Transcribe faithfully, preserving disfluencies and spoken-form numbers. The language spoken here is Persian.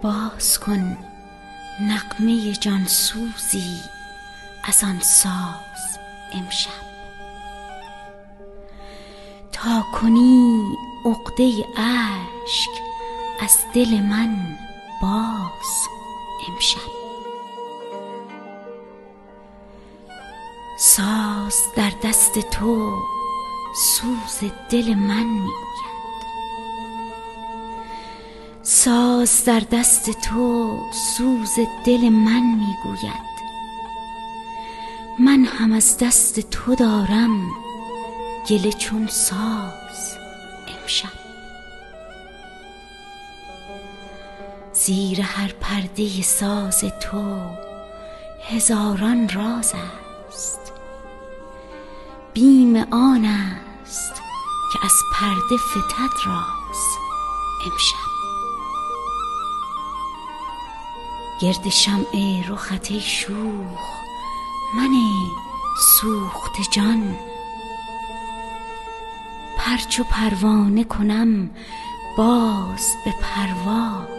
باز کن نغمه جانسوزی از آن ساز امشب، تا کنی عقده اشک از دل من باز امشب. ساز در دست تو سوز دل من میگوید، ساز در دست تو سوز دل من میگوید، من هم از دست تو دارم گله چون ساز امشب. زیر هر پرده ساز تو هزاران راز است، بیم آن است که از پرده فتد راز امشب. گرد شمع رخت ای شوخ من سوخته جان، پر چو پروانه کنم باز به پرواز